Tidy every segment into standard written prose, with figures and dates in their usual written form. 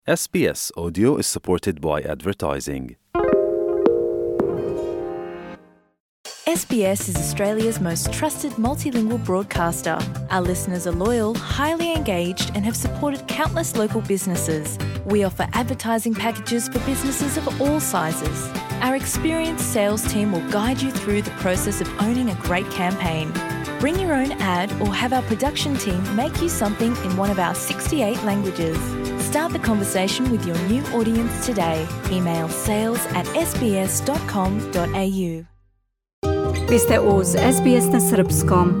SBS Audio is supported by advertising. SBS is Australia's most trusted multilingual broadcaster. Our listeners are loyal, highly engaged, and have supported countless local businesses. We offer advertising packages for businesses of all sizes. Our experienced sales team will guide you through the process of owning a great campaign. Bring your own ad or have our production team make you something in one of our 68 languages. Start the conversation with your new audience today. Email sales@sbs.com.au. Vi ste uz SBS na srpskom.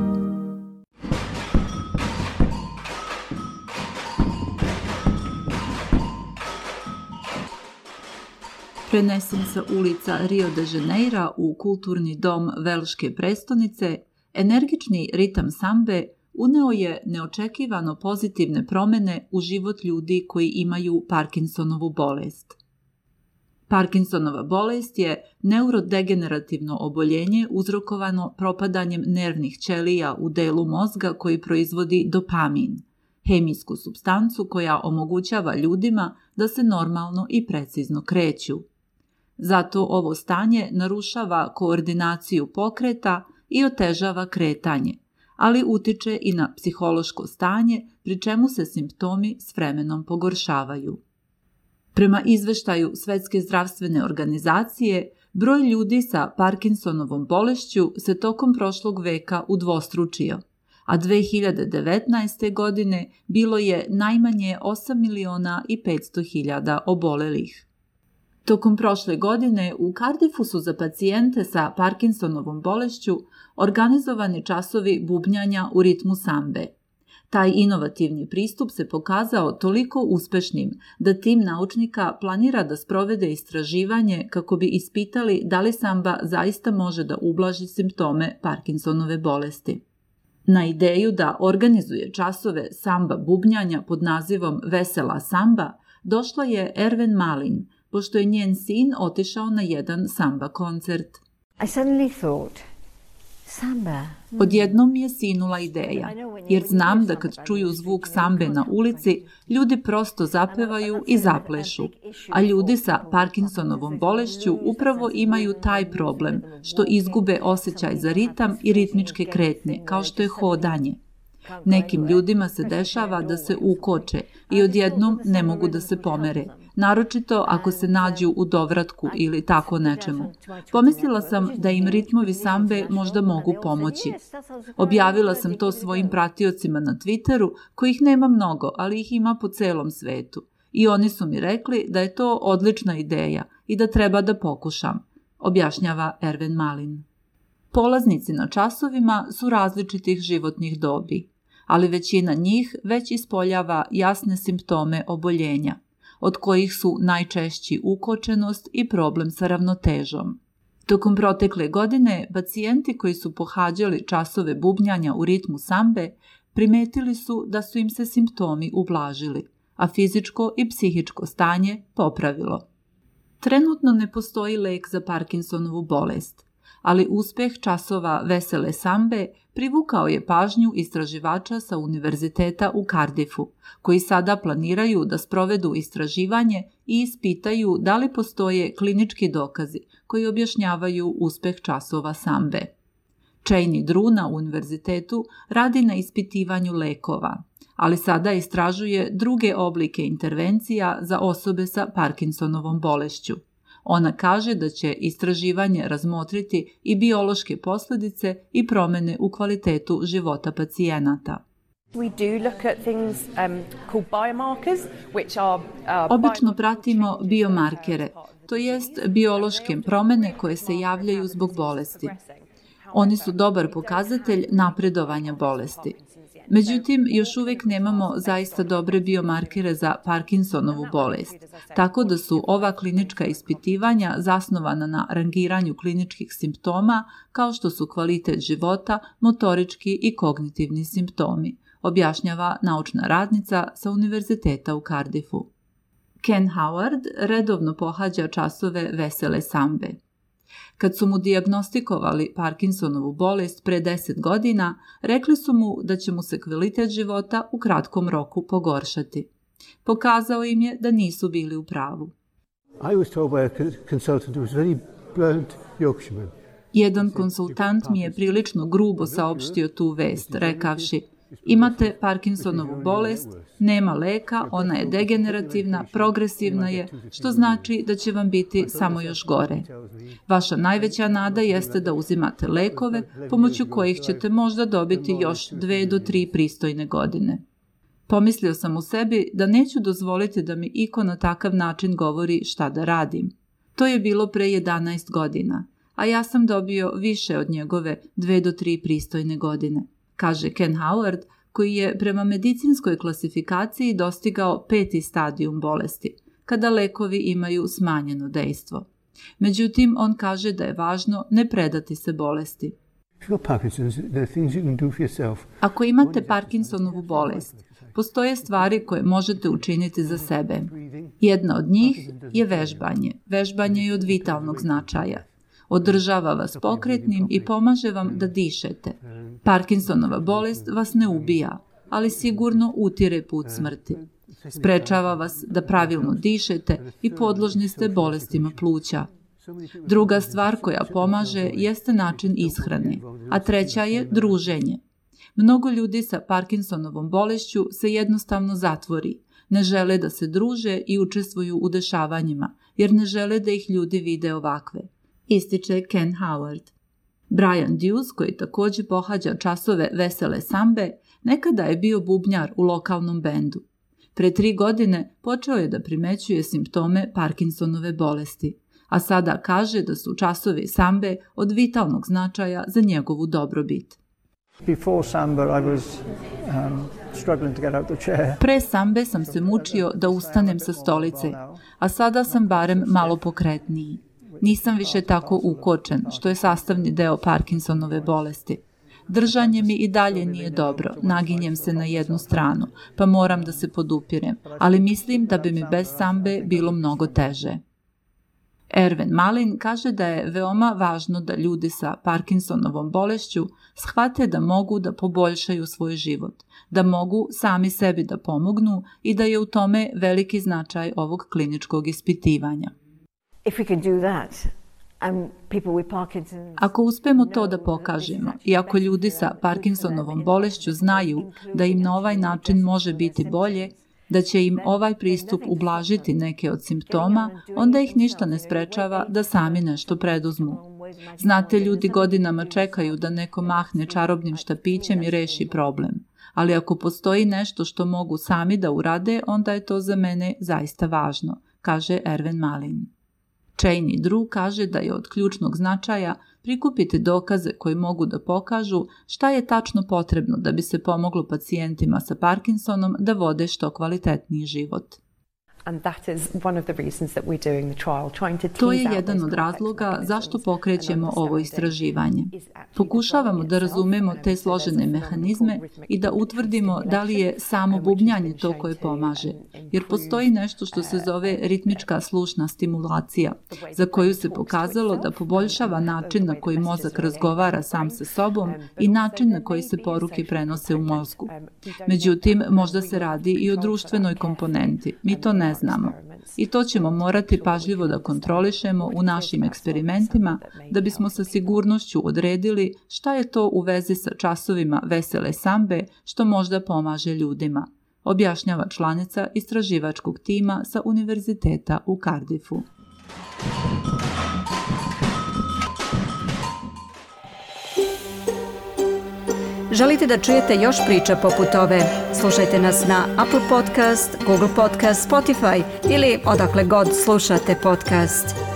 Prenesem sa ulica Rio de Janeira u kulturni dom velške prestonice, energični ritam sambe uneo je neočekivano pozitivne promene u život ljudi koji imaju Parkinsonovu bolest. Parkinsonova bolest je neurodegenerativno oboljenje uzrokovano propadanjem nervnih ćelija u delu mozga koji proizvodi dopamin, hemijsku supstancu koja omogućava ljudima da se normalno i precizno kreću. Zato ovo stanje narušava koordinaciju pokreta i otežava kretanje, ali utiče i na psihološko stanje, pri čemu se simptomi s vremenom pogoršavaju. Prema izveštaju Svetske zdravstvene organizacije, broj ljudi sa Parkinsonovom bolešću se tokom prošlog veka udvostručio, a 2019. godine bilo je najmanje 8.500.000 obolelih. Tokom prošle godine u Cardiffu su za pacijente sa Parkinsonovom bolešću organizovani časovi bubnjanja u ritmu sambe. Taj inovativni pristup se pokazao toliko uspešnim da tim naučnika planira da sprovede istraživanje kako bi ispitali da li samba zaista može da ublaži simptome Parkinsonove bolesti. Na ideju da organizuje časove samba bubnjanja pod nazivom Vesela samba došla je Erven Malin, pošto je njen sin otišao na jedan samba koncert. I suddenly thought, samba. Odjednom mi je sinula ideja, jer znam da kad čuju zvuk sambe na ulici, ljudi prosto zapevaju i zaplešu, a ljudi sa Parkinsonovom bolešću upravo imaju taj problem, što izgube osjećaj za ritam i ritmičke kretnje, kao što je hodanje. Nekim ljudima se dešava da se ukoče i odjednom ne mogu da se pomere, naročito ako se nađu u dovratku ili tako nečemu. Pomislila sam da im ritmovi sambe možda mogu pomoći. Objavila sam to svojim pratiocima na Twitteru, kojih nema mnogo, ali ih ima po celom svetu. I oni su mi rekli da je to odlična ideja i da treba da pokušam, objašnjava Erven Malin. Polaznici na časovima su različitih životnih dobi, ali većina njih već ispoljava jasne simptome oboljenja, od kojih su najčešći ukočenost i problem sa ravnotežom. Tokom protekle godine, pacijenti koji su pohađali časove bubnjanja u ritmu sambe primetili su da su im se simptomi ublažili, a fizičko i psihičko stanje popravilo. Trenutno ne postoji lek za Parkinsonovu bolest, ali uspeh časova Vesele sambe privukao je pažnju istraživača sa Univerziteta u Cardiffu, koji sada planiraju da sprovedu istraživanje i ispitaju da li postoje klinički dokazi koji objašnjavaju uspeh časova sambe. Cheney Drew na univerzitetu radi na ispitivanju lekova, ali sada istražuje druge oblike intervencija za osobe sa Parkinsonovom bolešću. Ona kaže da će istraživanje razmotriti i biološke posljedice i promjene u kvalitetu života pacijenata. Obično pratimo biomarkere, to jest biološke promjene koje se javljaju zbog bolesti. Oni su dobar pokazatelj napredovanja bolesti. Međutim, još uvijek nemamo zaista dobre biomarkere za Parkinsonovu bolest, tako da su ova klinička ispitivanja zasnovana na rangiranju kliničkih simptoma kao što su kvalitet života, motorički i kognitivni simptomi, objašnjava naučna radnica sa Univerziteta u Cardiffu. Ken Howard redovno pohađa časove Vesele sambe. Kad su mu dijagnostikovali Parkinsonovu bolest pre 10 godina, rekli su mu da će mu se kvalitet života u kratkom roku pogoršati. Pokazao im je da nisu bili u pravu. I was told by a consultant who was very blunt Yorkshireman. Jedan konsultant mi je prilično grubo saopštio tu vest, rekavši: imate Parkinsonovu bolest, nema leka, ona je degenerativna, progresivna je, što znači da će vam biti samo još gore. Vaša najveća nada jeste da uzimate lekove, pomoću kojih ćete možda dobiti još 2 do 3 pristojne godine. Pomislio sam u sebi da neću dozvoliti da mi iko na takav način govori šta da radim. To je bilo pre 11 godina, a ja sam dobio više od njegove 2 do 3 pristojne godine, kaže Ken Howard, koji je prema medicinskoj klasifikaciji dostigao 5. stadijum bolesti, kada lekovi imaju smanjeno dejstvo. Međutim, on kaže da je važno ne predati se bolesti. Ako imate Parkinsonovu bolest, postoje stvari koje možete učiniti za sebe. Jedna od njih je vežbanje. Vežbanje je od vitalnog značaja. Održava vas pokretnim i pomaže vam da dišete. Parkinsonova bolest vas ne ubija, ali sigurno utire put smrti. Sprečava vas da pravilno dišete i podložni ste bolestima pluća. Druga stvar koja pomaže jeste način ishrane, a treća je druženje. Mnogo ljudi sa Parkinsonovom bolešću se jednostavno zatvori, ne žele da se druže i učestvuju u dešavanjima, jer ne žele da ih ljudi vide ovakve, ističe Ken Howard. Brian Dews, koji također pohađa časove vesele sambe, nekada je bio bubnjar u lokalnom bendu. Pre 3 godine počeo je da primećuje simptome Parkinsonove bolesti, a sada kaže da su časovi sambe od vitalnog značaja za njegovu dobrobit. Pre sambe sam se mučio da ustanem sa stolice, a sada sam barem malo pokretniji. Nisam više tako ukočen, što je sastavni deo Parkinsonove bolesti. Držanje mi i dalje nije dobro, naginjem se na jednu stranu, pa moram da se podupirem, ali mislim da bi mi bez sambe bilo mnogo teže. Erven Malin kaže da je veoma važno da ljudi sa Parkinsonovom bolešću shvate da mogu da poboljšaju svoj život, da mogu sami sebi da pomognu i da je u tome veliki značaj ovog kliničkog ispitivanja. Ako uspemo to da pokažemo i ako ljudi sa Parkinsonovom bolešću znaju da im na ovaj način može biti bolje, da će im ovaj pristup ublažiti neke od simptoma, onda ih ništa ne sprečava da sami nešto preduzmu. Znate, ljudi godinama čekaju da neko mahne čarobnim štapićem i reši problem. Ali ako postoji nešto što mogu sami da urade, onda je to za mene zaista važno, kaže Erven Malin. Cheney Drew kaže da je od ključnog značaja prikupiti dokaze koji mogu da pokažu šta je tačno potrebno da bi se pomoglo pacijentima sa Parkinsonom da vode što kvalitetniji život. To je jedan od razloga zašto pokrećemo ovo istraživanje. Pokušavamo da razumemo te složene mehanizme i da utvrdimo da li je samo bubnjanje to koje pomaže, jer postoji nešto što se zove ritmička slušna stimulacija, za koju se pokazalo da poboljšava način na koji mozak razgovara sam sa sobom i način na koji se poruke prenose u mozgu. Međutim, možda se radi i o društvenoj komponenti. Mi to ne znamo. I to ćemo morati pažljivo da kontrolišemo u našim eksperimentima da bismo sa sigurnošću odredili šta je to u vezi sa časovima vesele sambe što možda pomaže ljudima, objašnjava članica istraživačkog tima sa Univerziteta u Cardiffu. Želite da čujete još priča poput ove? Slušajte nas na Apple Podcast, Google Podcast, Spotify ili odakle god slušate podcast.